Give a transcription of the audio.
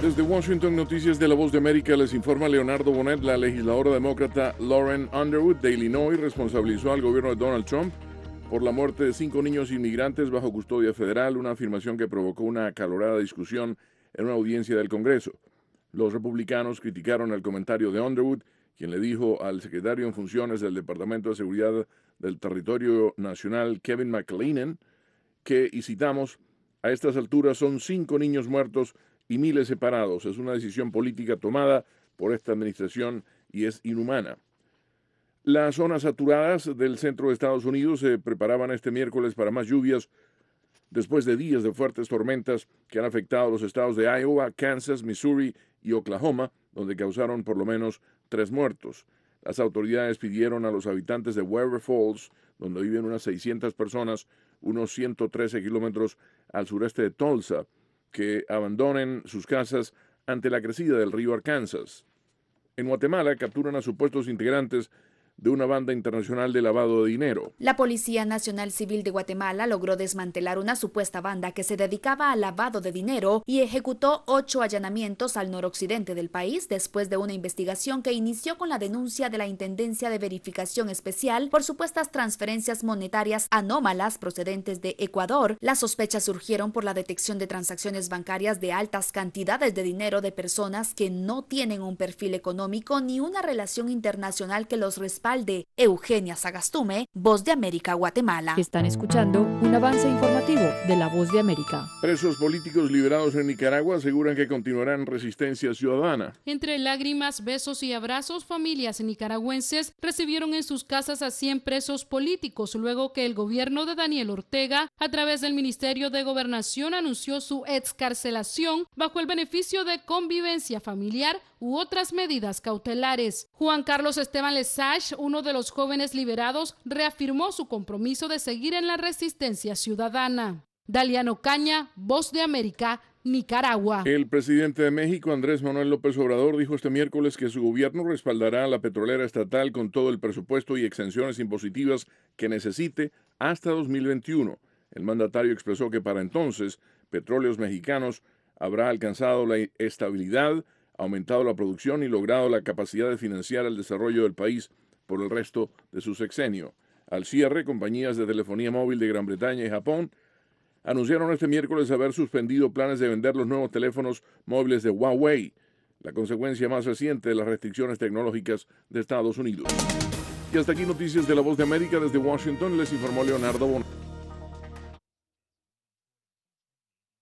Desde Washington, Noticias de la Voz de América, les informa Leonardo Bonet. La legisladora demócrata Lauren Underwood de Illinois responsabilizó al gobierno de Donald Trump por la muerte de 5 niños inmigrantes bajo custodia federal, una afirmación que provocó una acalorada discusión en una audiencia del Congreso. Los republicanos criticaron el comentario de Underwood, quien le dijo al secretario en funciones del Departamento de Seguridad del Territorio Nacional, Kevin McAleenan, que, y citamos, a estas alturas son 5 niños muertos y miles separados. Es una decisión política tomada por esta administración y es inhumana. Las zonas saturadas del centro de Estados Unidos se preparaban este miércoles para más lluvias después de días de fuertes tormentas que han afectado a los estados de Iowa, Kansas, Missouri y Oklahoma, donde causaron por lo menos 3 muertos. Las autoridades pidieron a los habitantes de Weber Falls, donde viven unas 600 personas, unos 113 kilómetros al sureste de Tulsa, que abandonen sus casas ante la crecida del río Arkansas. En Guatemala capturan a supuestos integrantes de una banda internacional de lavado de dinero. La Policía Nacional Civil de Guatemala logró desmantelar una supuesta banda que se dedicaba al lavado de dinero y ejecutó 8 allanamientos al noroccidente del país después de una investigación que inició con la denuncia de la Intendencia de Verificación Especial por supuestas transferencias monetarias anómalas procedentes de Ecuador. Las sospechas surgieron por la detección de transacciones bancarias de altas cantidades de dinero de personas que no tienen un perfil económico ni una relación internacional que los respalde. Eugenia Sagastume, Voz de América, Guatemala. Están escuchando un avance informativo de la Voz de América. Presos políticos liberados en Nicaragua aseguran que continuarán en resistencia ciudadana. Entre lágrimas, besos y abrazos, familias nicaragüenses recibieron en sus casas a 100 presos políticos luego que el gobierno de Daniel Ortega, a través del Ministerio de Gobernación, anunció su excarcelación bajo el beneficio de convivencia familiar u otras medidas cautelares. Juan Carlos Esteban Lesage, uno de los jóvenes liberados, reafirmó su compromiso de seguir en la resistencia ciudadana. Daliano Caña, Voz de América, Nicaragua. El presidente de México, Andrés Manuel López Obrador, dijo este miércoles que su gobierno respaldará a la petrolera estatal con todo el presupuesto y exenciones impositivas que necesite hasta 2021. El mandatario expresó que para entonces Petróleos Mexicanos habrá alcanzado la estabilidad, aumentado la producción y logrado la capacidad de financiar el desarrollo del país por el resto de su sexenio. Al cierre, compañías de telefonía móvil de Gran Bretaña y Japón anunciaron este miércoles haber suspendido planes de vender los nuevos teléfonos móviles de Huawei, la consecuencia más reciente de las restricciones tecnológicas de Estados Unidos. Y hasta aquí Noticias de la Voz de América. Desde Washington les informó Leonardo Bonet.